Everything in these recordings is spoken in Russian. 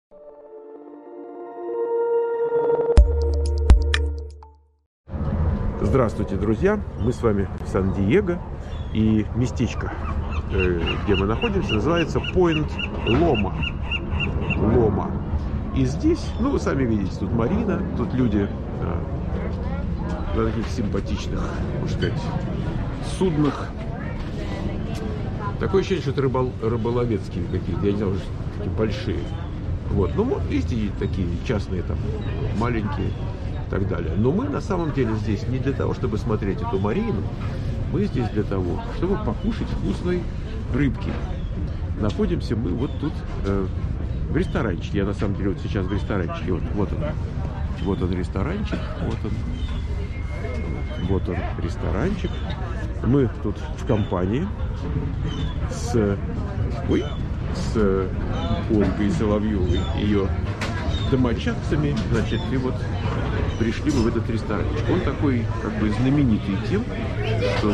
Здравствуйте, друзья! Мы с вами в Сан-Диего, и местечко, где мы находимся, называется Пойнт Лома. И здесь, ну, вы сами видите, тут марина, тут люди на таких симпатичных, можно сказать, суднах. Такое ощущение, что это рыболовецкие какие-то, я не знаю, такие большие. Вот, ну, есть и такие частные, там, маленькие. И так далее. Но мы на самом деле здесь не для того, чтобы смотреть эту марину, мы здесь для того, чтобы покушать вкусной рыбки. Находимся мы вот тут в ресторанчике. Я на самом деле вот сейчас в ресторанчике. Вот он ресторанчик. Вот он ресторанчик. Мы тут в компании с Ольгой Соловьевой, ее домочадцами, значит, и вот пришли мы в этот ресторанчик. Он такой, как бы, знаменитый тем, что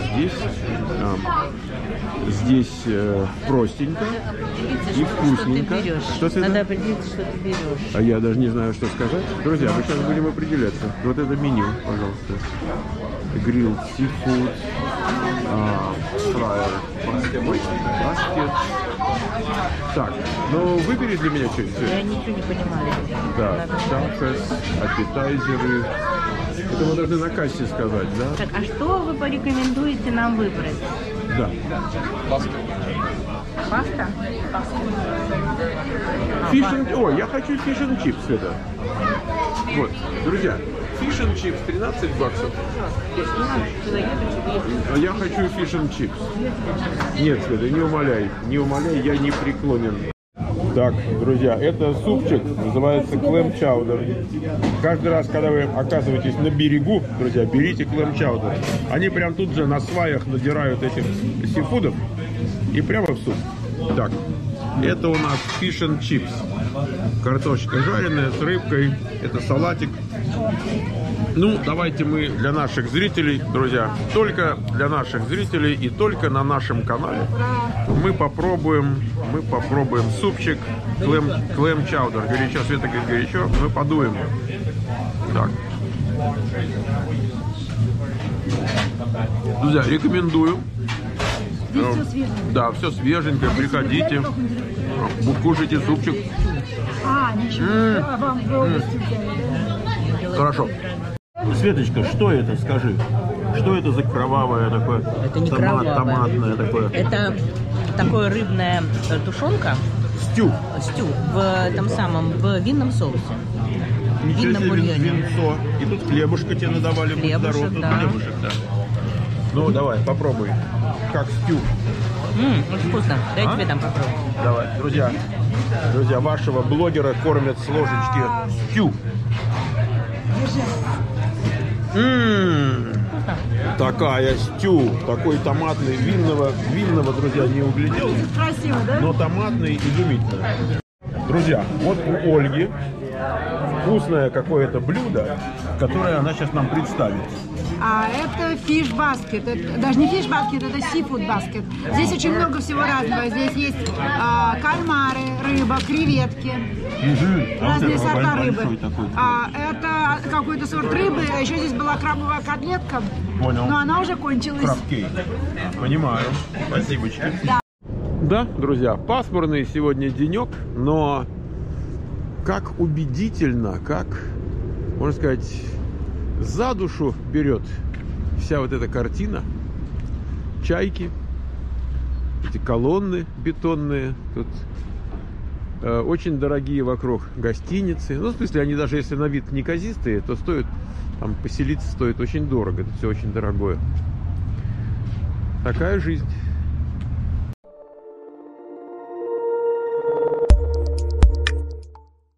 здесь простенько и вкусненько. Что ты Надо определиться, что ты берешь. А я даже не знаю, что сказать. Друзья, мы сейчас будем определяться. Вот это меню, пожалуйста. Грилл, сифуд, фраер, баскет. Так, ну выбери для меня что-нибудь. Я ничего не понимаю. Да, такос, аппетайзеры. Это мы должны на кассе сказать, да? Так, а что вы порекомендуете нам выбрать? Да. Паста? Ой, я хочу фиш and чипс, это. Вот, друзья, фиш and чипс 13 баксов. А я хочу фиш and чипс. Нет, Света, не умоляй, я не преклонен. Так, друзья, это супчик, называется клэм-чаудер. Каждый раз, когда вы оказываетесь на берегу, друзья, берите клэм-чаудер. Они прям тут же на сваях надирают этих сифудов и прямо в суп. Так, это у нас fish and chips. Картошечка жареная с рыбкой. Это салатик. Ну, давайте мы для наших зрителей, друзья, только для наших зрителей и только на нашем канале мы попробуем супчик клэм-чаудер. Горячо, Света говорит, горячо. Мы подуем. Так. Друзья, рекомендую. Здесь все свеженькое. Да, все свеженькое. Приходите. Кушайте супчик. Ничего. Хорошо. Светочка, что это, скажи? Что это за кровавое такое? Это не кровавое. Томатное такое. Это такое рыбная тушенка. Стю. В винном соусе. Ничего себе, винцо. И тут хлебушка тебе надавали. Хлебушек, да. Хлебушек, да. Ну, давай, попробуй. Как стю. Очень вкусно. Дай тебе там попробую. Давай, друзья, вашего блогера кормят с ложечки стю. Такая стю, такой томатный, винного, друзья, не углядел. Красиво, да? Но томатный, изумительно. Друзья, вот у Ольги вкусное какое-то блюдо, которое она сейчас нам представит. Это фиш баскет. Даже не фиш баскет, это seafood баскет. Здесь очень много всего разного. Здесь есть кальмары, рыба, креветки. Разные сорта рыбы. Это какой-то сорт рыбы. Еще здесь была крабовая котлетка. Понял. Но она уже кончилась. Крабкейк. Понимаю. Спасибо. Да, друзья, пасмурный сегодня денек, но как убедительно, как, можно сказать, за душу берет вся вот эта картина. Чайки, эти колонны бетонные, тут очень дорогие вокруг гостиницы. Ну, в смысле, они даже если на вид неказистые, то стоят, там поселиться стоит очень дорого, это все очень дорогое. Такая жизнь.